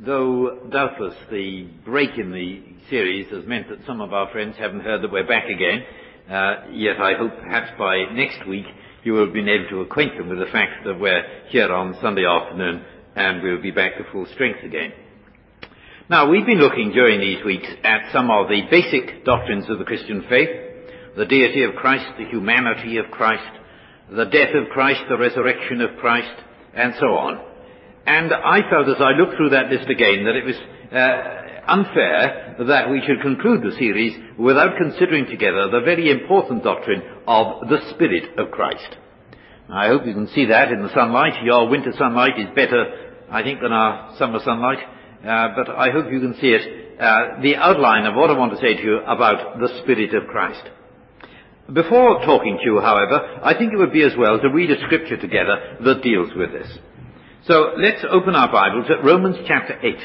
Though doubtless the break in the series has meant that some of our friends haven't heard that we're back again, yet I hope perhaps by next week you will have been able to acquaint them with the fact that we're here on Sunday afternoon and we'll be back to full strength again. Now, we've been looking during these weeks at some of the basic doctrines of the Christian faith: the deity of Christ, the humanity of Christ, the death of Christ, the resurrection of Christ, and so on. And I felt as I looked through that list again that it was unfair that we should conclude the series without considering together the very important doctrine of the Spirit of Christ. I hope you can see that in the sunlight. Your winter sunlight is better, I think, than our summer sunlight. But I hope you can see it, the outline of what I want to say to you about the Spirit of Christ. Before talking to you, however, I think it would be as well to read a scripture together that deals with this. So let's open our Bibles at Romans chapter 8.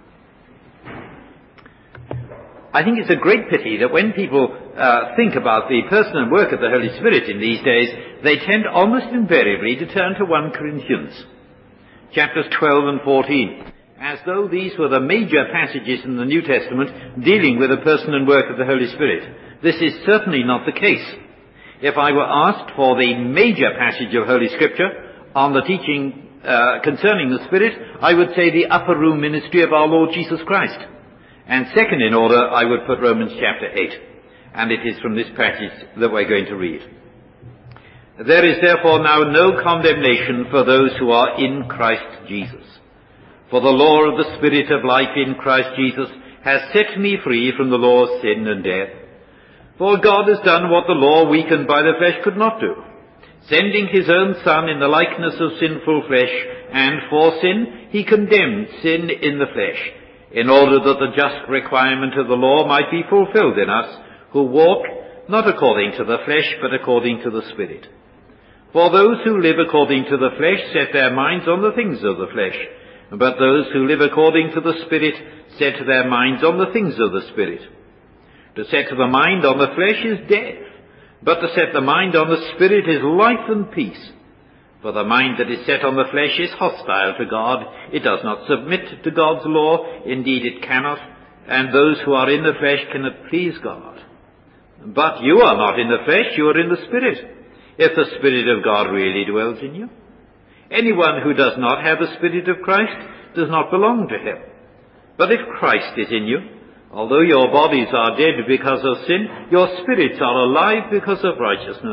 I think it's a great pity that when people think about the person and work of the Holy Spirit in these days, they tend almost invariably to turn to 1 Corinthians, chapters 12 and 14. As though these were the major passages in the New Testament dealing with the person and work of the Holy Spirit. This is certainly not the case. If I were asked for the major passage of Holy Scripture on the teaching concerning the Spirit, I would say the upper room ministry of our Lord Jesus Christ. And second in order, I would put Romans chapter 8. And it is from this passage that we're going to read. There is therefore now no condemnation for those who are in Christ Jesus. For the law of the Spirit of life in Christ Jesus has set me free from the law of sin and death. For God has done what the law weakened by the flesh could not do, sending his own Son in the likeness of sinful flesh, and for sin he condemned sin in the flesh, in order that the just requirement of the law might be fulfilled in us, who walk not according to the flesh, but according to the Spirit. For those who live according to the flesh set their minds on the things of the flesh, but those who live according to the Spirit set their minds on the things of the Spirit. To set the mind on the flesh is death, but to set the mind on the Spirit is life and peace. For the mind that is set on the flesh is hostile to God. It does not submit to God's law. Indeed, it cannot. And those who are in the flesh cannot please God. But you are not in the flesh, you are in the Spirit, if the Spirit of God really dwells in you. Anyone who does not have the Spirit of Christ does not belong to him. But if Christ is in you, although your bodies are dead because of sin, your spirits are alive because of righteousness.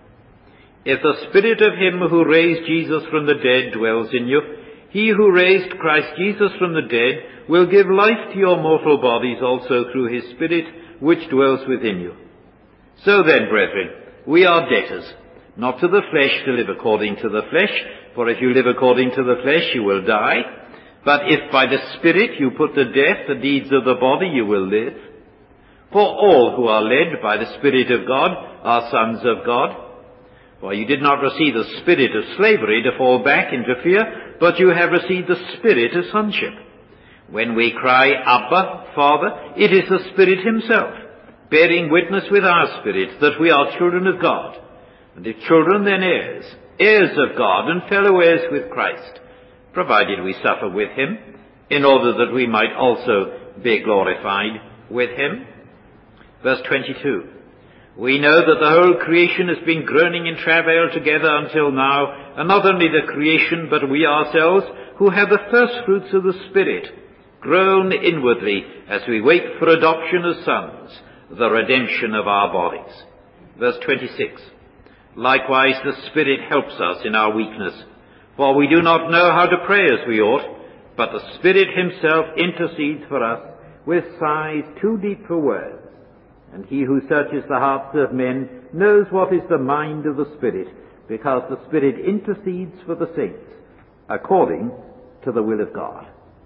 If the Spirit of him who raised Jesus from the dead dwells in you, he who raised Christ Jesus from the dead will give life to your mortal bodies also through his Spirit which dwells within you. So then, brethren, we are debtors, not to the flesh to live according to the flesh, for if you live according to the flesh you will die. But if by the Spirit you put to death the deeds of the body, you will live. For all who are led by the Spirit of God are sons of God. For you did not receive the spirit of slavery to fall back into fear, but you have received the Spirit of sonship. When we cry, Abba, Father, it is the Spirit himself, bearing witness with our spirit that we are children of God. And if children, then heirs, heirs of God and fellow heirs with Christ, provided we suffer with him, in order that we might also be glorified with him. Verse 22. We know that the whole creation has been groaning in travail together until now, and not only the creation, but we ourselves, who have the first fruits of the Spirit, groan inwardly as we wait for adoption as sons, the redemption of our bodies. Verse 26. Likewise, the Spirit helps us in our weakness, for we do not know how to pray as we ought, but the Spirit himself intercedes for us with sighs too deep for words. And he who searches the hearts of men knows what is the mind of the Spirit, because the Spirit intercedes for the saints, according to the will of God.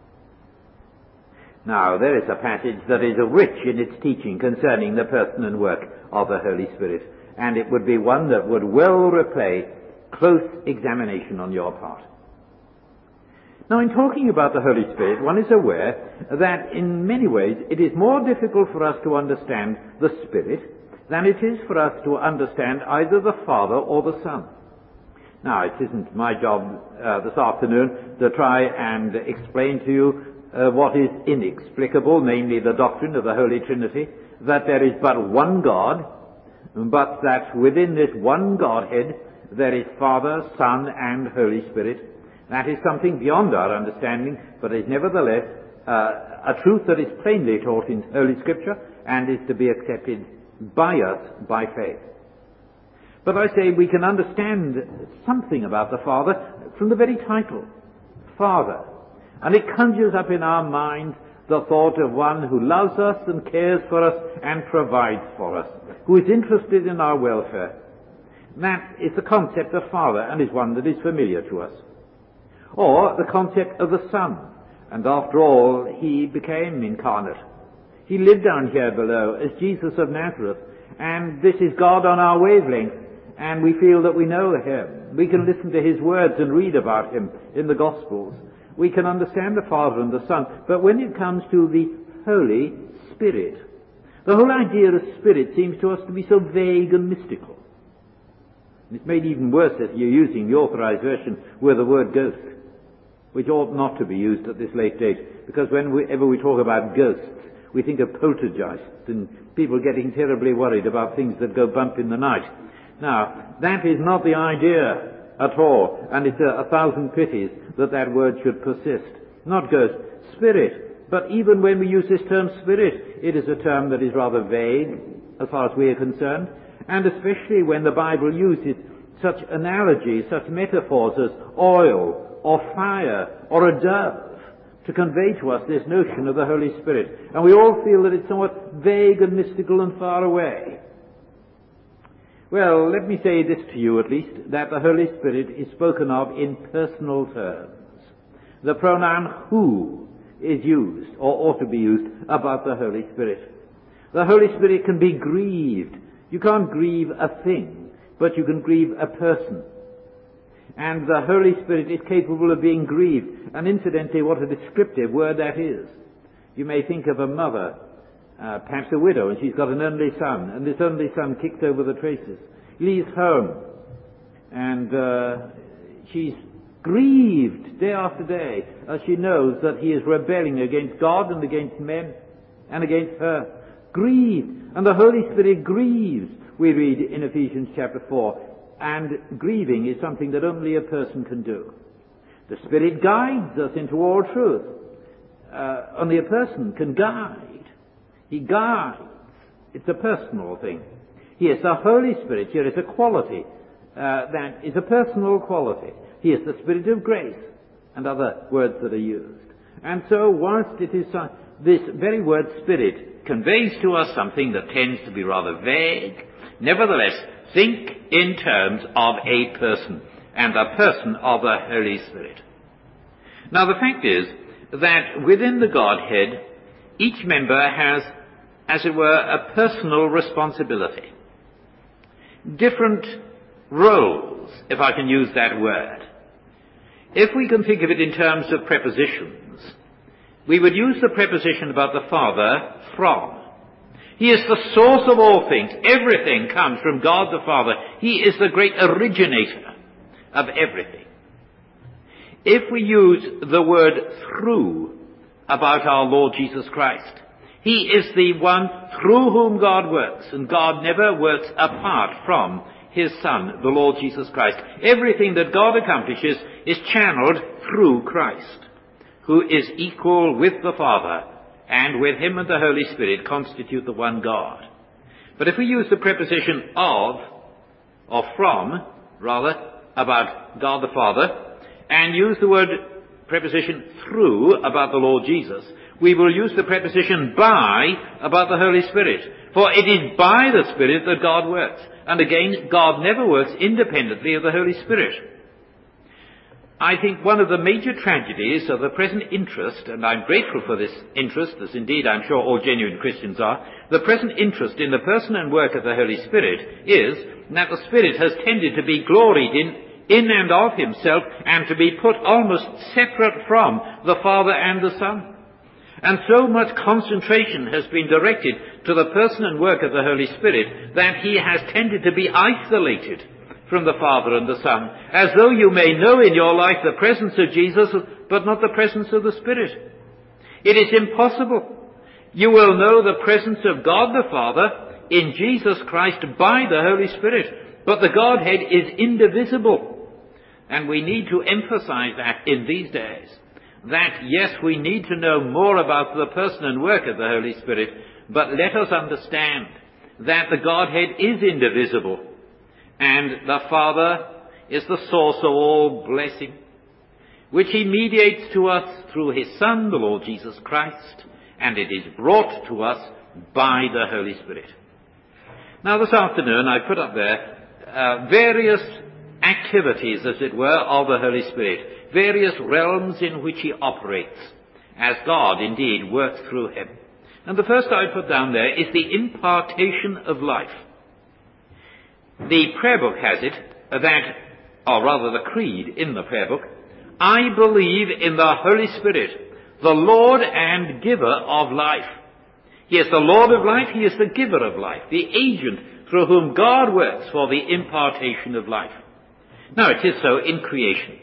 Now, there is a passage that is rich in its teaching concerning the person and work of the Holy Spirit, and it would be one that would well repay close examination on your part. Now, in talking about the Holy Spirit, one is aware that in many ways it is more difficult for us to understand the Spirit than it is for us to understand either the Father or the Son. Now, it isn't my job this afternoon to try and explain to you what is inexplicable, namely the doctrine of the Holy Trinity, that there is but one God, but that within this one Godhead there is Father, Son, and Holy Spirit. That is something beyond our understanding, but is nevertheless a truth that is plainly taught in Holy Scripture and is to be accepted by us by faith. But I say we can understand something about the Father from the very title, Father. And it conjures up in our minds the thought of one who loves us and cares for us and provides for us, who is interested in our welfare. That is the concept of Father, and is one that is familiar to us. Or the concept of the Son. And after all, he became incarnate. He lived down here below as Jesus of Nazareth, and this is God on our wavelength, and we feel that we know him. We can listen to his words and read about him in the Gospels. We can understand the Father and the Son, but when it comes to the Holy Spirit, the whole idea of Spirit seems to us to be so vague and mystical. It's made even worse if you're using the Authorized Version with the word ghost, which ought not to be used at this late date, because whenever we talk about ghosts, we think of poltergeists and people getting terribly worried about things that go bump in the night. Now, that is not the idea at all, and it's a thousand pities that word should persist. Not ghost, spirit. But even when we use this term spirit, it is a term that is rather vague as far as we are concerned, and especially when the Bible uses such analogies, such metaphors as oil or fire or a dove to convey to us this notion of the Holy Spirit. And we all feel that it's somewhat vague and mystical and far away. Well, let me say this to you at least, that the Holy Spirit is spoken of in personal terms. The pronoun who is used, or ought to be used, about the Holy Spirit. The Holy Spirit can be grieved. You can't grieve a thing, but you can grieve a person. And the Holy Spirit is capable of being grieved. And incidentally, what a descriptive word that is. You may think of a mother, perhaps a widow, and she's got an only son, and this only son kicks over the traces. He leaves home, and she's grieved day after day as she knows that he is rebelling against God and against men and against her. Grieved. And the Holy Spirit grieves, we read in Ephesians chapter 4. And grieving is something that only a person can do. The Spirit guides us into all truth. Only a person can guide. He guides. It's a personal thing. He is the Holy Spirit. Here is a quality that is a personal quality. He is the Spirit of grace, and other words that are used. And so, whilst it is this very word Spirit conveys to us something that tends to be rather vague, nevertheless, think in terms of a person, and the person of the Holy Spirit. Now, the fact is that within the Godhead, each member has, as it were, a personal responsibility. Different roles, if I can use that word. If we can think of it in terms of prepositions, we would use the preposition about the Father, from. He is the source of all things. Everything comes from God the Father. He is the great originator of everything. If we use the word through about our Lord Jesus Christ, he is the one through whom God works, and God never works apart from his Son, the Lord Jesus Christ. Everything that God accomplishes is channeled through Christ, who is equal with the Father, and with him and the Holy Spirit constitute the one God. But if we use the preposition of, or from, rather, about God the Father, and use the word preposition through about the Lord Jesus, we will use the preposition by about the Holy Spirit. For it is by the Spirit that God works. And again, God never works independently of the Holy Spirit. I think one of the major tragedies of the present interest, and I'm grateful for this interest, as indeed I'm sure all genuine Christians are, the present interest in the person and work of the Holy Spirit is that the Spirit has tended to be gloried in and of himself, and to be put almost separate from the Father and the Son. And so much concentration has been directed to the person and work of the Holy Spirit that he has tended to be isolated from the Father and the Son, as though you may know in your life the presence of Jesus, but not the presence of the Spirit. It is impossible. You will know the presence of God the Father in Jesus Christ by the Holy Spirit. But the Godhead is indivisible. And we need to emphasize that in these days. That, yes, we need to know more about the person and work of the Holy Spirit, but let us understand that the Godhead is indivisible, and the Father is the source of all blessing, which he mediates to us through his Son, the Lord Jesus Christ, and it is brought to us by the Holy Spirit. Now this afternoon I put up there various activities, as it were, of the Holy Spirit, various realms in which he operates, as God indeed works through him. And the first I put down there is the impartation of life. The prayer book has it that, or rather the creed in the prayer book, I believe in the Holy Spirit, the Lord and giver of life. He is the Lord of life, he is the giver of life, the agent through whom God works for the impartation of life. Now it is so in creation.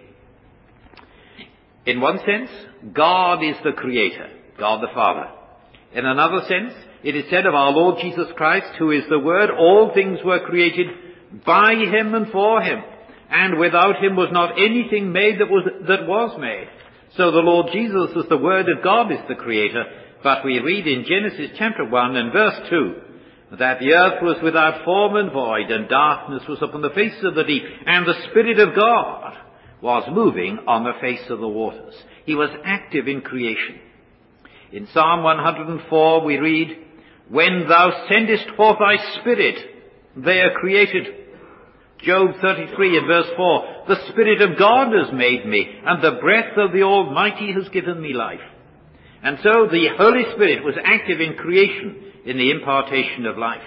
In one sense, God is the Creator, God the Father. In another sense, it is said of our Lord Jesus Christ, who is the Word, all things were created by him and for him, and without him was not anything made that was made. So the Lord Jesus, as the Word of God, is the Creator. But we read in Genesis chapter 1 and verse 2, that the earth was without form and void, and darkness was upon the face of the deep, and the Spirit of God was moving on the face of the waters. He was active in creation. In Psalm 104 we read, when thou sendest forth thy Spirit, they are created. Job 33 and verse 4, the Spirit of God has made me, and the breath of the Almighty has given me life. And so the Holy Spirit was active in creation, in the impartation of life.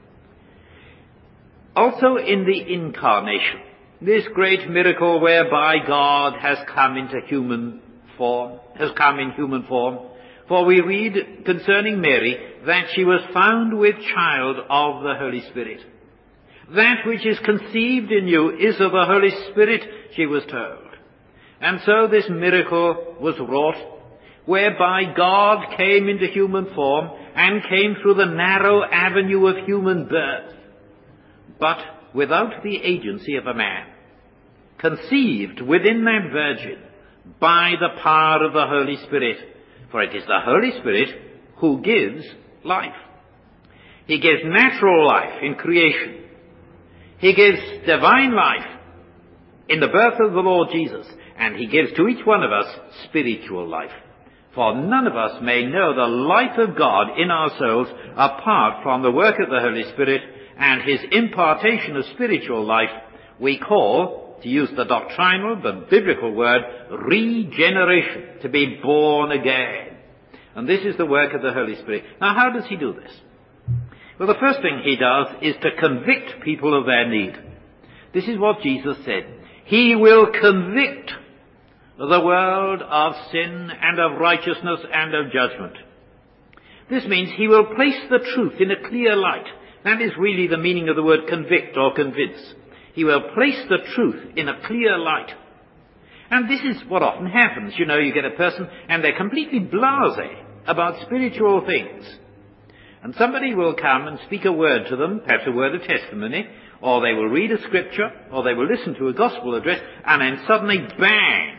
Also in the incarnation, this great miracle whereby God has come into human form, For we read concerning Mary that she was found with child of the Holy Spirit. That which is conceived in you is of the Holy Spirit, she was told. And so this miracle was wrought, whereby God came into human form and came through the narrow avenue of human birth, but without the agency of a man, conceived within that virgin by the power of the Holy Spirit. For it is the Holy Spirit who gives life. He gives natural life in creation. He gives divine life in the birth of the Lord Jesus. And he gives to each one of us spiritual life. For none of us may know the life of God in our souls apart from the work of the Holy Spirit and his impartation of spiritual life we call, to use the doctrinal but biblical word, regeneration, to be born again. And this is the work of the Holy Spirit. Now, how does he do this? Well, the first thing he does is to convict people of their need. This is what Jesus said. He will convict the world of sin and of righteousness and of judgment. This means he will place the truth in a clear light. That is really the meaning of the word convict or convince. He will place the truth in a clear light. And this is what often happens. You know, you get a person and they're completely blasé about spiritual things. And somebody will come and speak a word to them, perhaps a word of testimony, or they will read a scripture, or they will listen to a gospel address, and then suddenly, bang!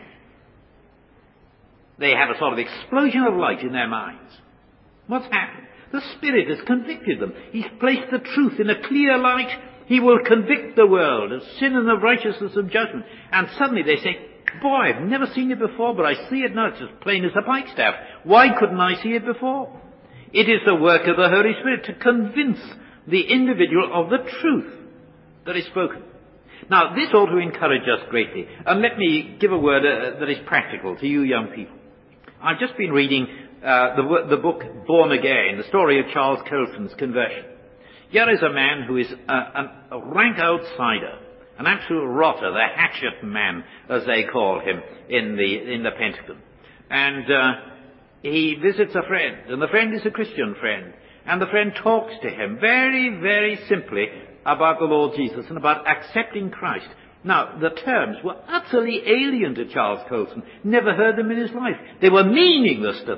They have a sort of explosion of light in their minds. What's happened? The Spirit has convicted them. He's placed the truth in a clear light. He will convict the world of sin and of righteousness and judgment. And suddenly they say, boy, I've never seen it before, but I see it now. It's as plain as a pikestaff. Why couldn't I see it before? It is the work of the Holy Spirit to convince the individual of the truth that is spoken. Now, this ought to encourage us greatly. And let me give a word that is practical to you young people. I've just been reading the book Born Again, the story of Charles Colson's conversion. Here is a man who is a rank outsider, an absolute rotter, the hatchet man, as they call him in the Pentagon. And he visits a friend, and the friend is a Christian friend, and the friend talks to him very, very simply about the Lord Jesus and about accepting Christ. Now, the terms were utterly alien to Charles Colson. Never heard them in his life. They were meaningless to them.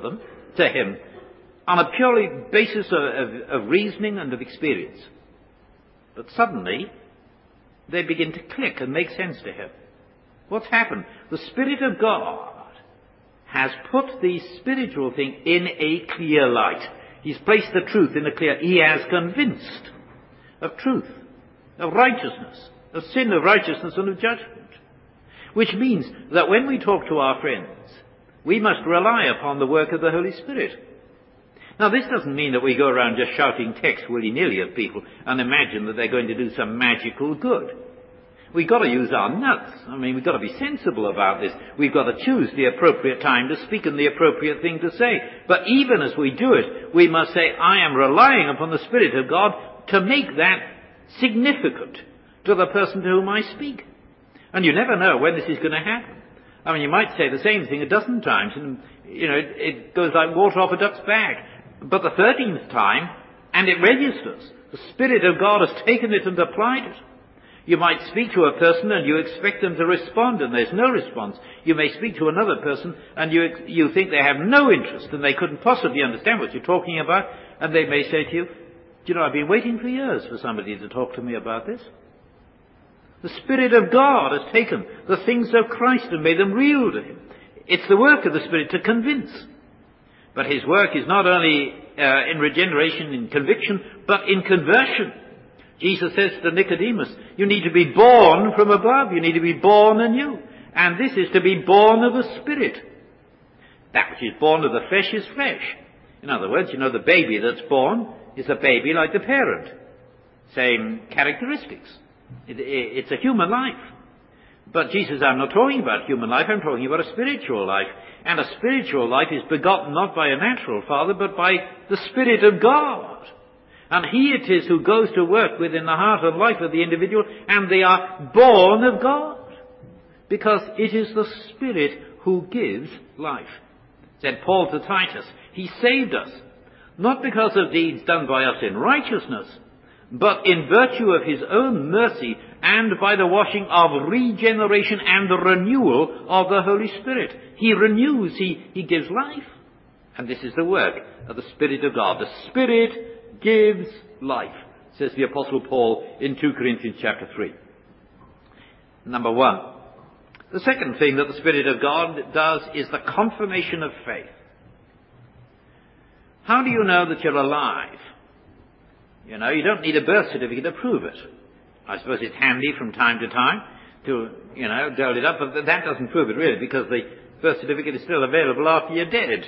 to him on a purely basis of reasoning and of experience. But suddenly, they begin to click and make sense to him. What's happened? The Spirit of God has put the spiritual thing in a clear light. He's placed the truth in a clear... He has convinced of truth, of righteousness, of sin, of righteousness, and of judgment. Which means that when we talk to our friends, we must rely upon the work of the Holy Spirit. Now, this doesn't mean that we go around just shouting text willy-nilly at people and imagine that they're going to do some magical good. We've got to use our nuts. I mean, we've got to be sensible about this. We've got to choose the appropriate time to speak and the appropriate thing to say. But even as we do it, we must say, I am relying upon the Spirit of God to make that significant to the person to whom I speak. And you never know when this is going to happen. I mean, you might say the same thing a dozen times, and, it goes like water off a duck's back. But the 13th time, and it registers. The Spirit of God has taken it and applied it. You might speak to a person and you expect them to respond, and there's no response. You may speak to another person and you think they have no interest and they couldn't possibly understand what you're talking about, and they may say to you, I've been waiting for years for somebody to talk to me about this. The Spirit of God has taken the things of Christ and made them real to him. It's the work of the Spirit to convince. But his work is not only in regeneration, in conviction, but in conversion. Jesus says to Nicodemus, you need to be born from above. You need to be born anew. And this is to be born of the Spirit. That which is born of the flesh is flesh. In other words, the baby that's born is a baby like the parent. Same characteristics. It's a human life. But Jesus, I'm not talking about human life, I'm talking about a spiritual life. And a spiritual life is begotten not by a natural father, but by the Spirit of God. And he it is who goes to work within the heart and life of the individual, and they are born of God. Because it is the Spirit who gives life. Said Paul to Titus, he saved us, not because of deeds done by us in righteousness, but in virtue of his own mercy and by the washing of regeneration and the renewal of the Holy Spirit. He renews, he gives life. And this is the work of the Spirit of God. The Spirit gives life, says the Apostle Paul in 2 Corinthians chapter 3. Number one. The second thing that the Spirit of God does is the confirmation of faith. How do you know that you're alive? You don't need a birth certificate to prove it. I suppose it's handy from time to time to, dole it up, but that doesn't prove it really, because the birth certificate is still available after you're dead.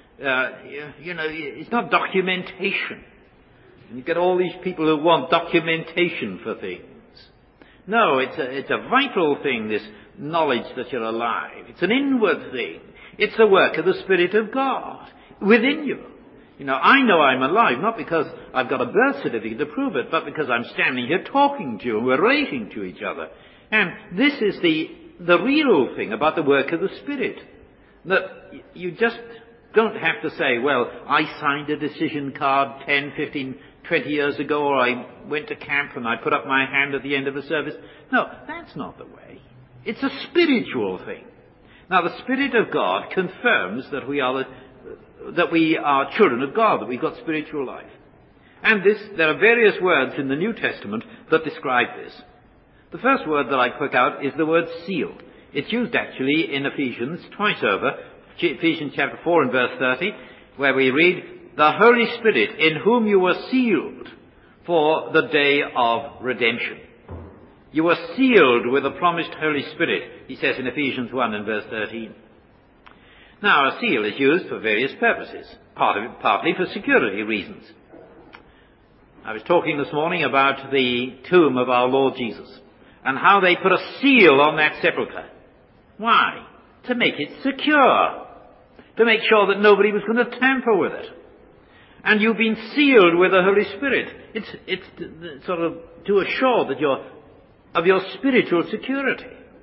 It's not documentation. You get all these people who want documentation for things. No, it's a vital thing, this knowledge that you're alive. It's an inward thing. It's the work of the Spirit of God within you. I know I'm alive, not because I've got a birth certificate to prove it, but because I'm standing here talking to you and we're relating to each other. And this is the real thing about the work of the Spirit. That you just don't have to say, well, I signed a decision card 10, 15, 20 years ago, or I went to camp and I put up my hand at the end of a service. No, that's not the way. It's a spiritual thing. Now, the Spirit of God confirms that we are children of God, that we've got spiritual life. And there are various words in the New Testament that describe this. The first word that I pick out is the word sealed. It's used actually in Ephesians twice over, Ephesians chapter 4 and verse 30, where we read, the Holy Spirit in whom you were sealed for the day of redemption. You were sealed with the promised Holy Spirit, he says in Ephesians 1 and verse 13. Now, a seal is used for various purposes, partly for security reasons. I was talking this morning about the tomb of our Lord Jesus and how they put a seal on that sepulchre. Why? To make it secure, to make sure that nobody was going to tamper with it. And you've been sealed with the Holy Spirit. It's sort of to assure that of your spiritual security.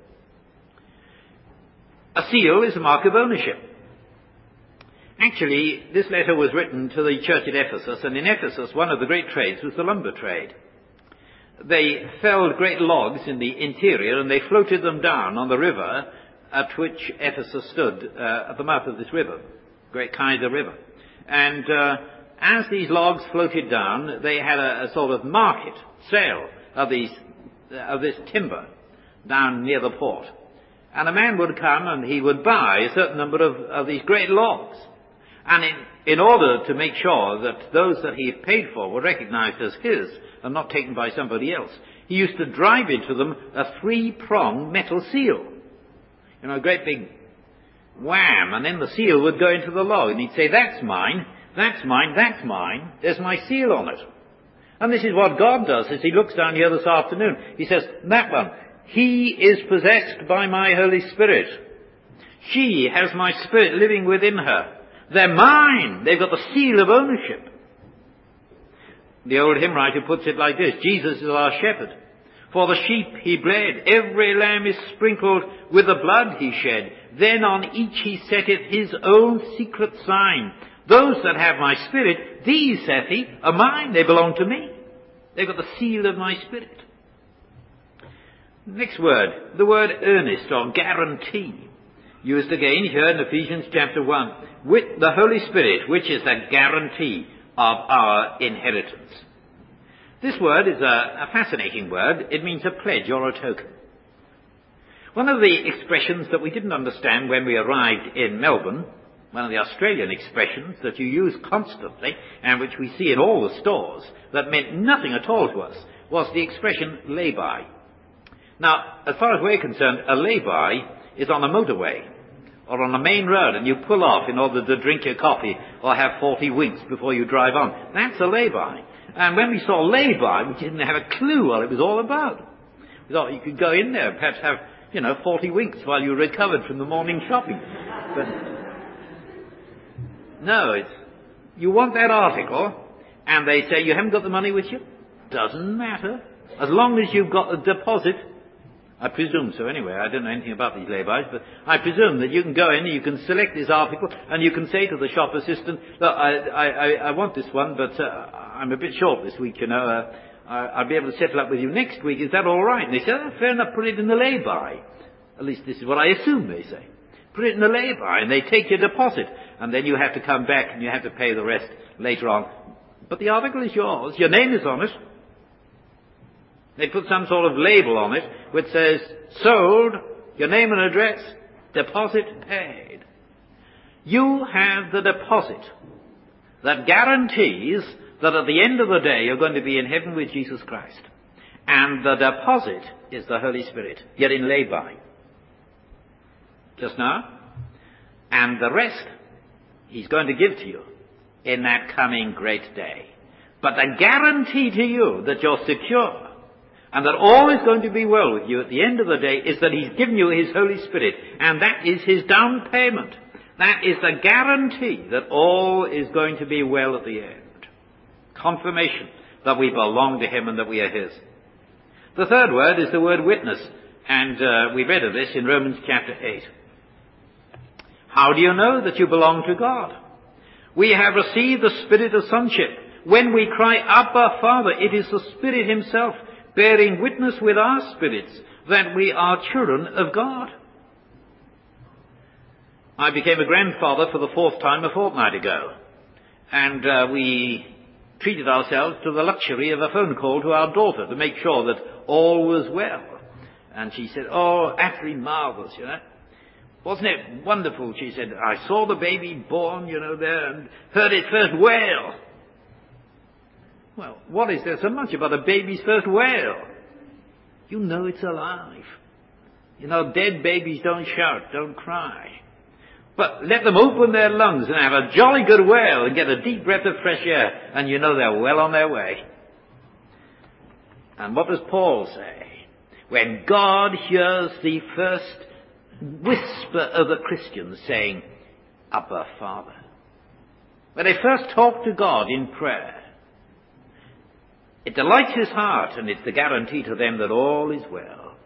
A seal is a mark of ownership. Actually, this letter was written to the church at Ephesus, and in Ephesus, one of the great trades was the lumber trade. They felled great logs in the interior, and they floated them down on the river at which Ephesus stood, at the mouth of this river, Great Kaiser River. And as these logs floated down, they had a sort of market, sale of this timber down near the port. And a man would come and he would buy a certain number of these great logs. And in order to make sure that those that he had paid for were recognized as his and not taken by somebody else, he used to drive into them a 3-pronged metal seal. You know, a great big wham, and then the seal would go into the log, and he'd say, that's mine, that's mine, that's mine, there's my seal on it. And this is what God does as he looks down here this afternoon. He says, that one, he is possessed by my Holy Spirit. She has my Spirit living within her. They're mine. They've got the seal of ownership. The old hymn writer puts it like this: Jesus is our shepherd. For the sheep he bled. Every lamb is sprinkled with the blood he shed. Then on each he setteth his own secret sign. Those that have my Spirit, these, saith he, are mine. They belong to me. They've got the seal of my Spirit. Next word, the word earnest or guarantee. Used again here in Ephesians chapter 1. With the Holy Spirit, which is the guarantee of our inheritance. This word is a fascinating word. It means a pledge or a token. One of the expressions that we didn't understand when we arrived in Melbourne, one of the Australian expressions that you use constantly and which we see in all the stores that meant nothing at all to us, was the expression lay-by. Now, as far as we're concerned, a lay-by is on a motorway or on a main road, and you pull off in order to drink your coffee or have 40 winks before you drive on. That's a lay-by. And when we saw lay-by, we didn't have a clue what it was all about. We thought you could go in there and perhaps have, 40 winks while you recovered from the morning shopping. But no, you want that article, and they say you haven't got the money with you. Doesn't matter. As long as you've got the deposit. I presume so anyway. I don't know anything about these lay-bys, but I presume that you can go in and you can select this article and you can say to the shop assistant, look, I want this one, but I'm a bit short this week, I'll be able to settle up with you next week. Is that all right? And they say, oh, fair enough, put it in the lay-by. At least this is what I assume they say. Put it in the lay-by, and they take your deposit, and then you have to come back and you have to pay the rest later on. But the article is yours. Your name is on it. They put some sort of label on it which says, sold, your name and address, deposit paid. You have the deposit that guarantees that at the end of the day you're going to be in heaven with Jesus Christ. And the deposit is the Holy Spirit. You're in lay-by. Just now. And the rest he's going to give to you in that coming great day. But the guarantee to you that you're secure and that all is going to be well with you at the end of the day is that he's given you his Holy Spirit. And that is his down payment. That is the guarantee that all is going to be well at the end. Confirmation that we belong to him and that we are his. The third word is the word witness. And we read of this in Romans chapter 8. How do you know that you belong to God? We have received the spirit of sonship. When we cry, Abba, Father, it is the Spirit himself bearing witness with our spirits that we are children of God. I became a grandfather for the 4th time a fortnight ago. And we treated ourselves to the luxury of a phone call to our daughter to make sure that all was well. And she said, oh, absolutely marvellous, Wasn't it wonderful? She said, I saw the baby born, there and heard its first wail. Well, what is there so much about a baby's first wail? You know it's alive. Dead babies don't shout, don't cry. But let them open their lungs and have a jolly good wail and get a deep breath of fresh air, and you know they're well on their way. And what does Paul say? When God hears the first whisper of the Christians saying, Abba, Father. When they first talk to God in prayer, it delights his heart, and it's the guarantee to them that all is well.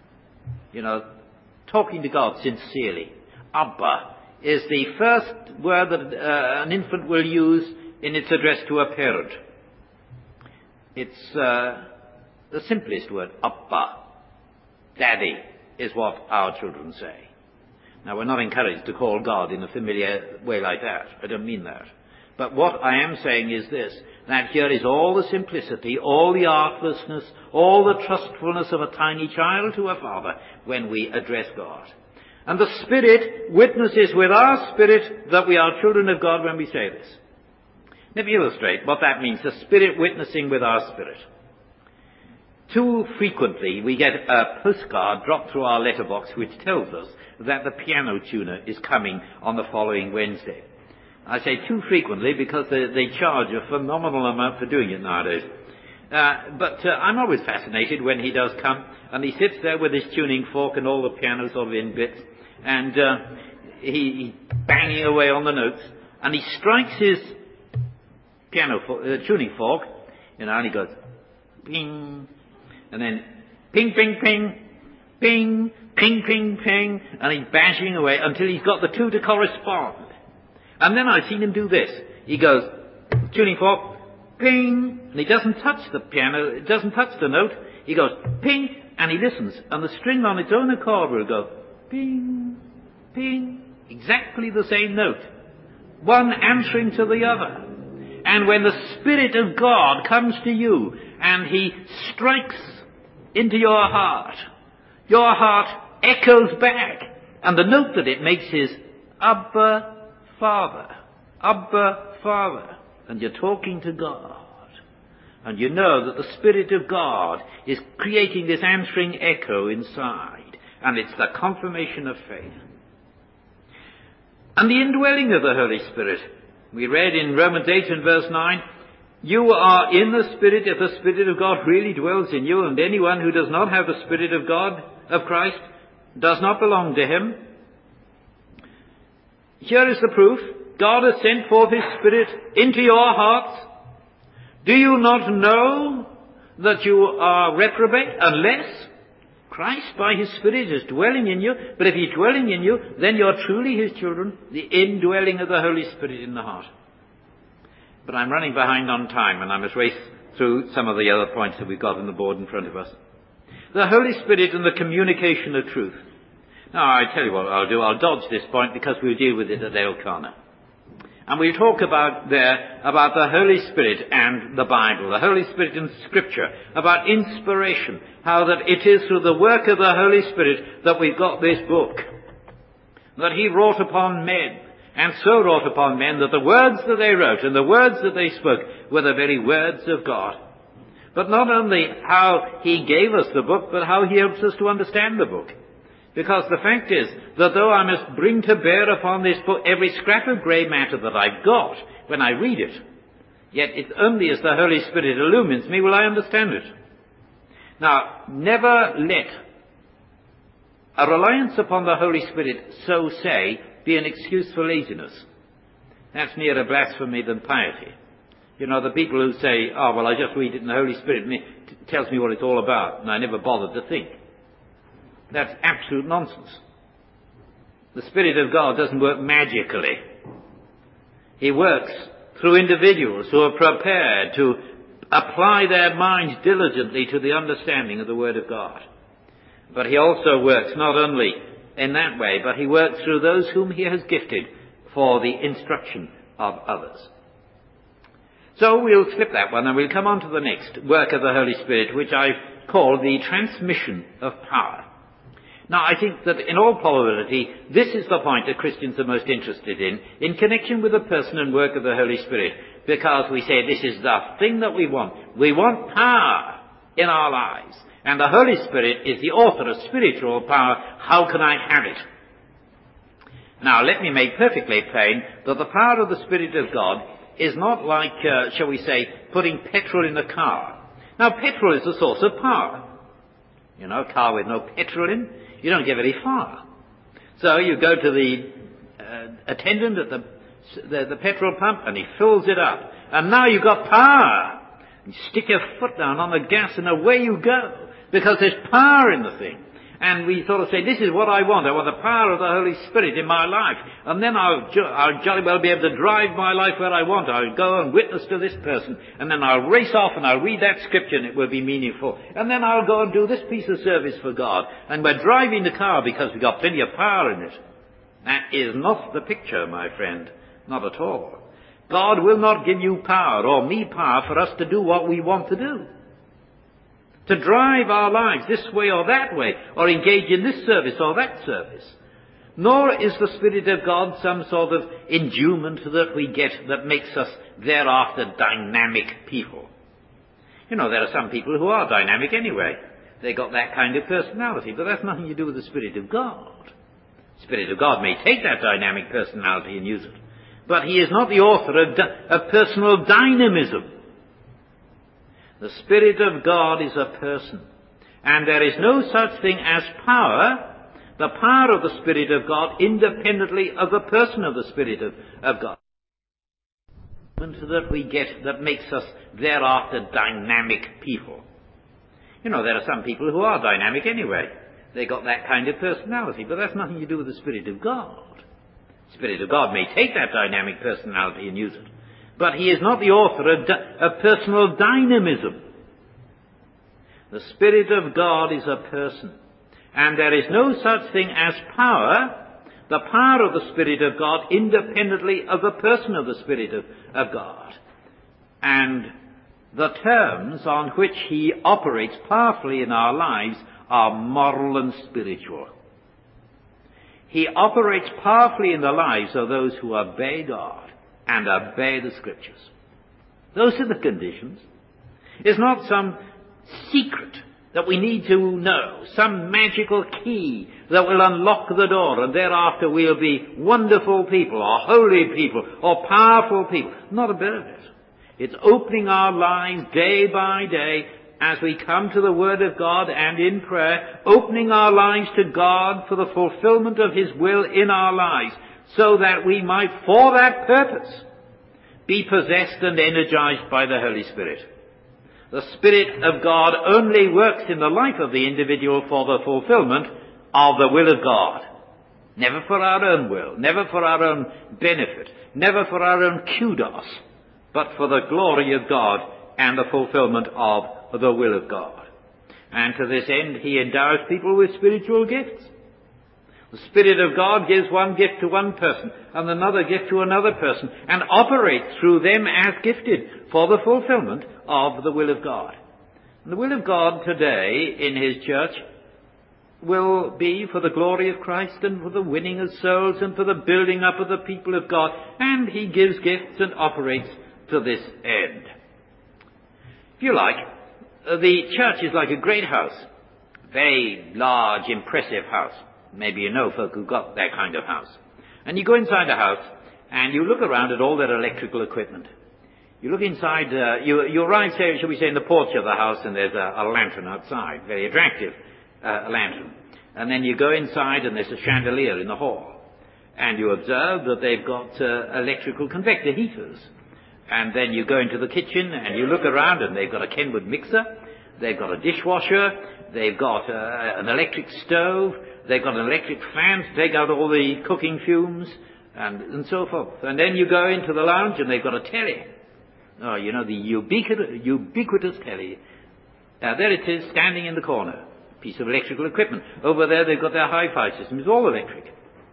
Talking to God sincerely. Abba is the first word that an infant will use in its address to a parent. It's the simplest word, Abba. Daddy is what our children say. Now, we're not encouraged to call God in a familiar way like that. I don't mean that. But what I am saying is this, that here is all the simplicity, all the artlessness, all the trustfulness of a tiny child to a father when we address God. And the Spirit witnesses with our spirit that we are children of God when we say this. Let me illustrate what that means, the Spirit witnessing with our spirit. Too frequently we get a postcard dropped through our letterbox which tells us that the piano tuner is coming on the following Wednesday. I say too frequently because they charge a phenomenal amount for doing it nowadays. But I'm always fascinated when he does come, and he sits there with his tuning fork and all the piano sort of in bits, and he's banging away on the notes, and he strikes his tuning fork, and he goes, ping, and then ping, ping, ping, ping, ping, ping, ping, and he's bashing away until he's got the two to correspond. And then I've seen him do this. He goes, tuning fork, ping, and he doesn't touch the piano, it doesn't touch the note. He goes, ping, and he listens, and the string on its own accord will go, ping, ping, exactly the same note, one answering to the other. And when the Spirit of God comes to you, and He strikes into your heart echoes back, and the note that it makes is, Abba, Father, Abba, Father, and you're talking to God. And you know that the Spirit of God is creating this answering echo inside, and it's the confirmation of faith. And the indwelling of the Holy Spirit. We read in Romans 8 and verse 9, you are in the Spirit if the Spirit of God really dwells in you, and anyone who does not have the Spirit of God, of Christ, does not belong to Him. Here is the proof. God has sent forth His Spirit into your hearts. Do you not know that you are reprobate unless Christ by His Spirit is dwelling in you? But if He's dwelling in you, then you're truly His children, the indwelling of the Holy Spirit in the heart. But I'm running behind on time, and I must race through some of the other points that we've got on the board in front of us. The Holy Spirit and the communication of truth. Now, I tell you what I'll do. I'll dodge this point because we'll deal with it at Elkanah. And we'll talk about the Holy Spirit and the Bible, the Holy Spirit and Scripture, about inspiration, how that it is through the work of the Holy Spirit that we've got this book, that He wrought upon men, and so wrought upon men that the words that they wrote and the words that they spoke were the very words of God. But not only how He gave us the book, but how He helps us to understand the book. Because the fact is that though I must bring to bear upon this book every scrap of grey matter that I've got when I read it, yet it's only as the Holy Spirit illumines me will I understand it. Now, never let a reliance upon the Holy Spirit, so say, be an excuse for laziness. That's nearer blasphemy than piety. You know, the people who say, oh, well, I just read it and the Holy Spirit tells me what it's all about, and I never bothered to think. That's absolute nonsense. The Spirit of God doesn't work magically. He works through individuals who are prepared to apply their minds diligently to the understanding of the Word of God. But He also works not only in that way, but He works through those whom He has gifted for the instruction of others. So we'll skip that one and we'll come on to the next work of the Holy Spirit, which I call the transmission of power. Now, I think that in all probability, this is the point that Christians are most interested in connection with the person and work of the Holy Spirit, because we say this is the thing that we want. We want power in our lives, and the Holy Spirit is the author of spiritual power. How can I have it? Now, let me make perfectly plain that the power of the Spirit of God is not like, shall we say, putting petrol in a car. Now, petrol is the source of power. You know, a car with no petrol in, you don't get very far. So you go to the attendant at the petrol pump and he fills it up. And now you've got power. You stick your foot down on the gas and away you go. Because there's power in the thing. And we sort of say, this is what I want. I want the power of the Holy Spirit in my life. And then I'll jolly well be able to drive my life where I want. I'll go and witness to this person. And then I'll race off and I'll read that scripture and it will be meaningful. And then I'll go and do this piece of service for God. And we're driving the car because we've got plenty of power in it. That is not the picture, my friend. Not at all. God will not give you power, or me power, for us to do what we want to do. To drive our lives this way or that way, or engage in this service or that service. Nor is the Spirit of God some sort of endowment that we get that makes us thereafter dynamic people. You know, there are some people who are dynamic anyway. They got that kind of personality, but that's nothing to do with the Spirit of God. The Spirit of God may take that dynamic personality and use it, but He is not the author of personal dynamism. The Spirit of God is a person, and there is no such thing as power, the power of the Spirit of God, independently of the person of the Spirit of God. That we get that makes us thereafter dynamic people. You know, there are some people who are dynamic anyway. They got that kind of personality, but that's nothing to do with the Spirit of God. The Spirit of God may take that dynamic personality and use it, but He is not the author of personal dynamism. The Spirit of God is a person, and there is no such thing as power, the power of the Spirit of God, independently of the person of the Spirit of God. And the terms on which He operates powerfully in our lives are moral and spiritual. He operates powerfully in the lives of those who obey God and obey the Scriptures. Those are the conditions. It's not some secret that we need to know, some magical key that will unlock the door and thereafter we'll be wonderful people or holy people or powerful people. Not a bit of it. It's opening our lives day by day as we come to the Word of God and in prayer, opening our lives to God for the fulfillment of His will in our lives, so that we might, for that purpose, be possessed and energized by the Holy Spirit. The Spirit of God only works in the life of the individual for the fulfillment of the will of God. Never for our own will, never for our own benefit, never for our own kudos, but for the glory of God and the fulfillment of the will of God. And to this end, He endows people with spiritual gifts. The Spirit of God gives one gift to one person and another gift to another person and operates through them as gifted for the fulfillment of the will of God. And the will of God today in His church will be for the glory of Christ and for the winning of souls and for the building up of the people of God. And He gives gifts and operates to this end. If you like, the church is like a great house, a very large, impressive house. Maybe you know folk who've got that kind of house. And you go inside the house and you look around at all their electrical equipment. You look inside, you arrive, shall we say, in the porch of the house, and there's a lantern outside, very attractive lantern. And then you go inside and there's a chandelier in the hall. And you observe that they've got electrical convector heaters. And then you go into the kitchen and you look around and they've got a Kenwood mixer, they've got a dishwasher, they've got an electric stove, they've got an electric fan to take out all the cooking fumes, and so forth. And then you go into the lounge and they've got a telly. Oh, you know, the ubiquitous telly. There it is, standing in the corner. A piece of electrical equipment. Over there they've got their hi-fi system. It's all electric.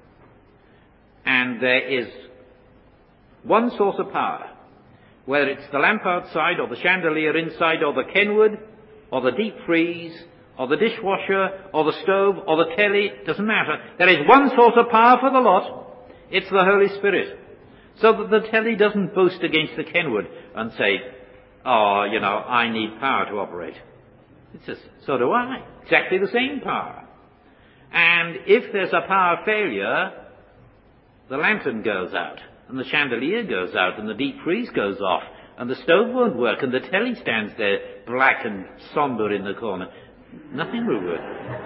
And there is one source of power. Whether it's the lamp outside, or the chandelier inside, or the Kenwood, or the deep freeze, or the dishwasher, or the stove, or the telly, doesn't matter. There is one source of power for the lot. It's the Holy Spirit. So that the telly doesn't boast against the Kenwood and say, oh, you know, I need power to operate. It says, so do I. Exactly the same power. And if there's a power failure, the lantern goes out, and the chandelier goes out, and the deep freeze goes off, and the stove won't work, and the telly stands there black and somber in the corner. Nothing will work.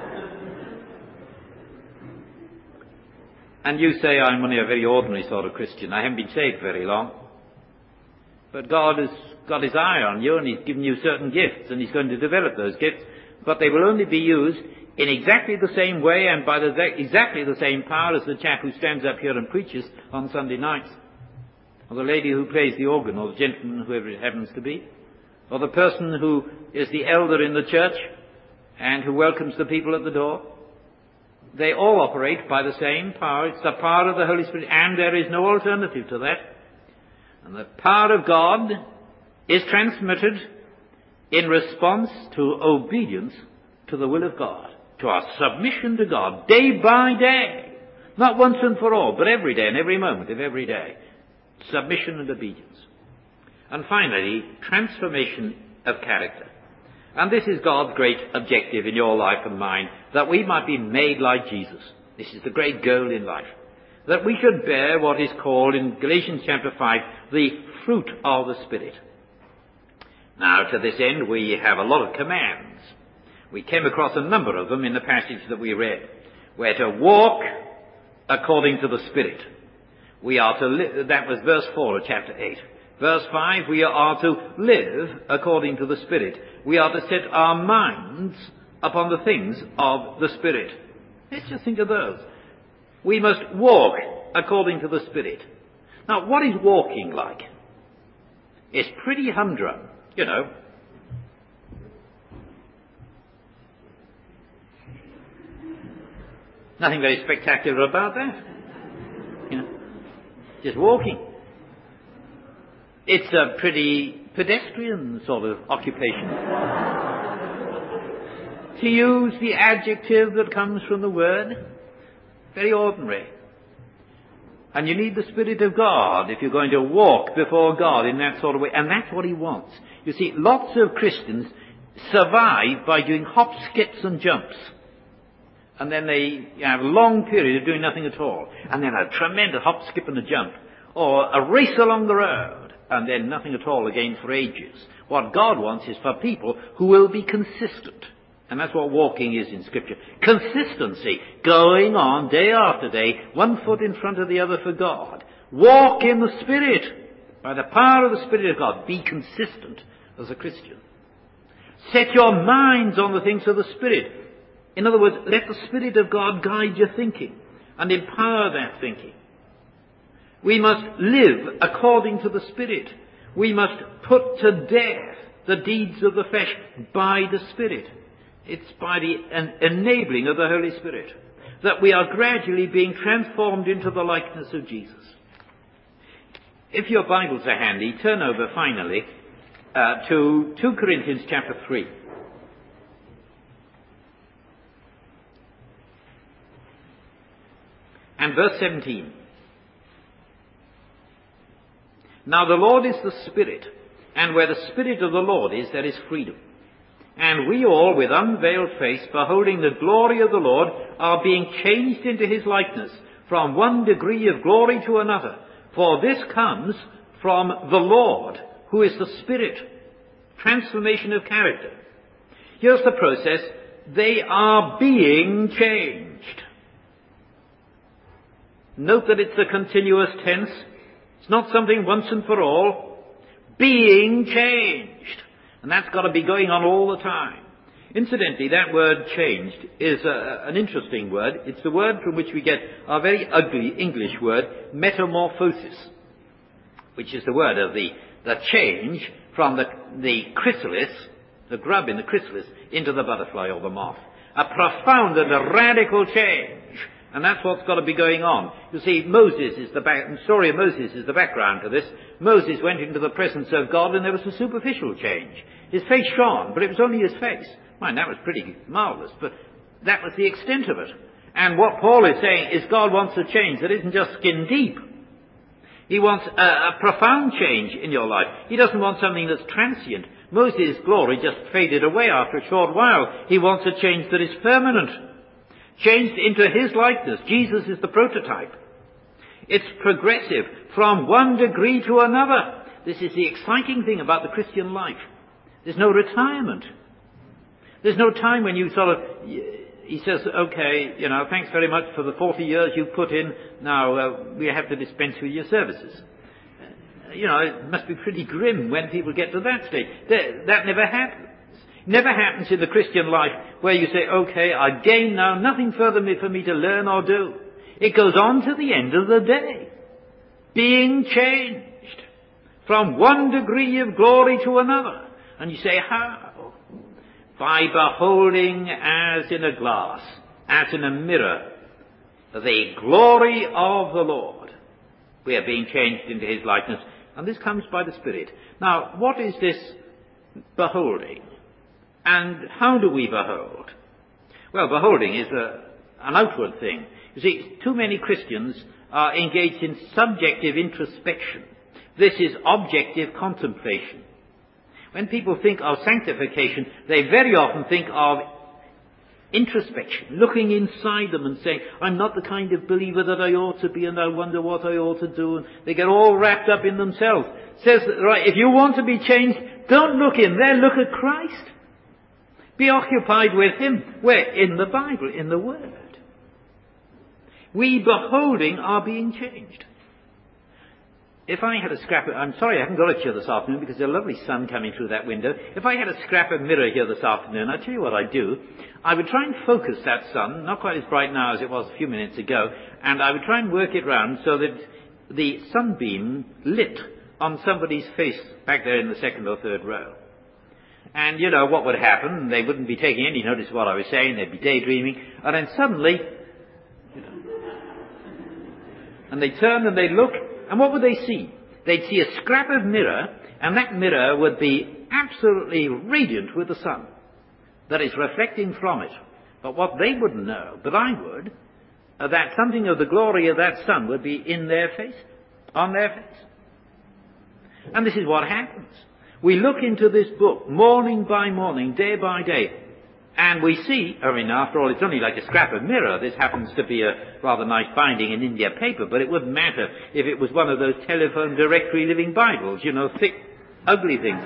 And you say, I'm only a very ordinary sort of Christian. I haven't been saved very long. But God has got His eye on you, and He's given you certain gifts, and He's going to develop those gifts. But they will only be used in exactly the same way and by exactly the same power as the chap who stands up here and preaches on Sunday nights, or the lady who plays the organ, or the gentleman, whoever it happens to be, or the person who is the elder in the church and who welcomes the people at the door. They all operate by the same power. It's the power of the Holy Spirit, and there is no alternative to that. And the power of God is transmitted in response to obedience to the will of God, to our submission to God, day by day. Not once and for all, but every day and every moment of every day. Submission and obedience. And finally, transformation of character. And this is God's great objective in your life and mine, that we might be made like Jesus. This is the great goal in life. That we should bear what is called in Galatians chapter 5, the fruit of the Spirit. Now, to this end, we have a lot of commands. We came across a number of them in the passage that we read. We're to walk according to the Spirit. We are to live, that was verse 4 of chapter 8. Verse 5, we are to live according to the Spirit. We are to set our minds upon the things of the Spirit. Let's just think of those. We must walk according to the Spirit. Now, what is walking like? It's pretty humdrum, you know. Nothing very spectacular about that. You know, just walking. It's a pretty pedestrian sort of occupation. To use the adjective that comes from the word, very ordinary. And you need the Spirit of God if you're going to walk before God in that sort of way. And that's what He wants. You see, lots of Christians survive by doing hops, skips and jumps. And then they have a long period of doing nothing at all. And then a tremendous hop, skip and a jump. Or a race along the road. And then nothing at all again for ages. What God wants is for people who will be consistent. And that's what walking is in Scripture. Consistency. Going on day after day, one foot in front of the other for God. Walk in the Spirit. By the power of the Spirit of God, be consistent as a Christian. Set your minds on the things of the Spirit. In other words, let the Spirit of God guide your thinking and empower that thinking. We must live according to the Spirit. We must put to death the deeds of the flesh by the Spirit. It's by the enabling of the Holy Spirit that we are gradually being transformed into the likeness of Jesus. If your Bibles are handy, turn over finally to 2 Corinthians chapter 3. And verse 17. Now the Lord is the Spirit, and where the Spirit of the Lord is, there is freedom. And we all, with unveiled face, beholding the glory of the Lord, are being changed into His likeness, from one degree of glory to another. For this comes from the Lord, who is the Spirit. Transformation of character. Here's the process. They are being changed. Note that it's a continuous tense. It's not something once and for all. Being changed. And that's got to be going on all the time. Incidentally, that word changed is an interesting word. It's the word from which we get our very ugly English word, metamorphosis, which is the word of the change from the chrysalis, the grub in the chrysalis, into the butterfly or the moth. A profound and a radical change. And that's what's got to be going on. You see, the story of Moses is the background to this. Moses went into the presence of God and there was a superficial change. His face shone, but it was only his face. Mind, that was pretty marvellous, but that was the extent of it. And what Paul is saying is God wants a change that isn't just skin deep. He wants a profound change in your life. He doesn't want something that's transient. Moses' glory just faded away after a short while. He wants a change that is permanent. Changed into His likeness. Jesus is the prototype. It's progressive from one degree to another. This is the exciting thing about the Christian life. There's no retirement. There's no time when you he says, okay, thanks very much for the 40 years you've put in. Now we have to dispense with your services. It must be pretty grim when people get to that stage. That never happens. Never happens in the Christian life where you say, okay, I gain now nothing further for me to learn or do. It goes on to the end of the day. Being changed from one degree of glory to another. And you say, how? By beholding as in a glass, as in a mirror, the glory of the Lord. We are being changed into His likeness And this comes by the Spirit. Now, what is this beholding? And how do we behold? Well, beholding is an outward thing. You see, too many Christians are engaged in subjective introspection. This is objective contemplation. When people think of sanctification, they very often think of introspection, looking inside them and saying, I'm not the kind of believer that I ought to be, and I wonder what I ought to do. And they get all wrapped up in themselves. It says, right, if you want to be changed, don't look in there, look at Christ. Be occupied with Him. Where? In the Bible, in the Word. We beholding are being changed. If I had a scrap of, I'm sorry I haven't got it here this afternoon because there's a lovely sun coming through that window. If I had a scrap of mirror here this afternoon, I'll tell you what I'd do. I would try and focus that sun, not quite as bright now as it was a few minutes ago, and I would try and work it round so that the sunbeam lit on somebody's face back there in the second or third row. And you know what would happen? They wouldn't be taking any notice of what I was saying, they'd be daydreaming, and then suddenly, and they'd turn and they'd look, and what would they see? They'd see a scrap of mirror, and that mirror would be absolutely radiant with the sun that is reflecting from it. But what they wouldn't know, but I would, that something of the glory of that sun would be in their face, on their face. And this is what happens. We look into this book morning by morning, day by day, and we see, I mean, after all, it's only like a scrap of mirror. This happens to be a rather nice binding in India paper, but it wouldn't matter if it was one of those telephone directory living Bibles, you know, thick, ugly things.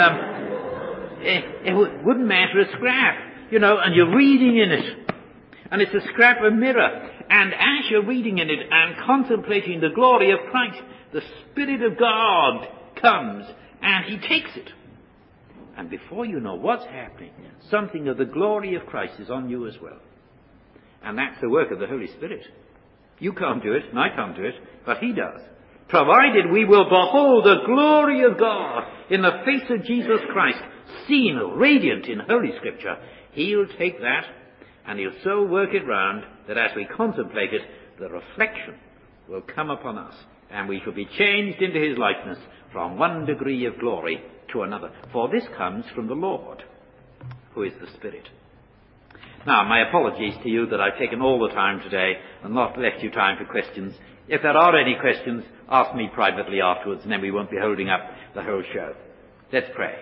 It wouldn't matter a scrap, you know, and you're reading in it. And it's a scrap of mirror. And as you're reading in it and contemplating the glory of Christ, the Spirit of God comes and He takes it. And before you know what's happening, something of the glory of Christ is on you as well. And that's the work of the Holy Spirit. You can't do it, and I can't do it, but He does. Provided we will behold the glory of God in the face of Jesus Christ, seen radiant in Holy Scripture, He'll take that and He'll so work it round that as we contemplate it, the reflection will come upon us, and we shall be changed into His likeness from one degree of glory to another. For this comes from the Lord, who is the Spirit. Now, my apologies to you that I've taken all the time today and not left you time for questions. If there are any questions, ask me privately afterwards, and then we won't be holding up the whole show. Let's pray.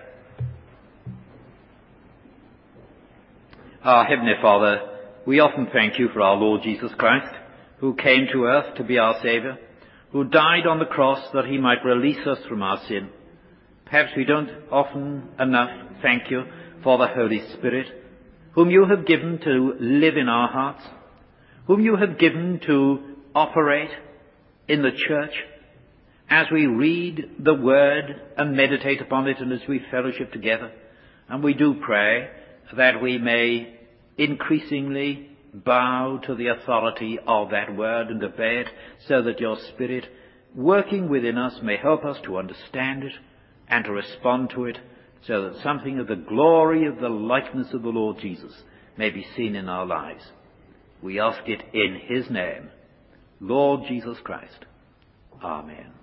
Our Heavenly Father, we often thank You for our Lord Jesus Christ, who came to earth to be our Saviour, who died on the cross that He might release us from our sin. Perhaps we don't often enough thank You for the Holy Spirit, whom You have given to live in our hearts, whom You have given to operate in the church as we read the Word and meditate upon it and as we fellowship together. And we do pray that we may increasingly bow to the authority of that Word and obey it, so that Your Spirit, working within us, may help us to understand it and to respond to it, so that something of the glory of the likeness of the Lord Jesus may be seen in our lives. We ask it in His name, Lord Jesus Christ. Amen.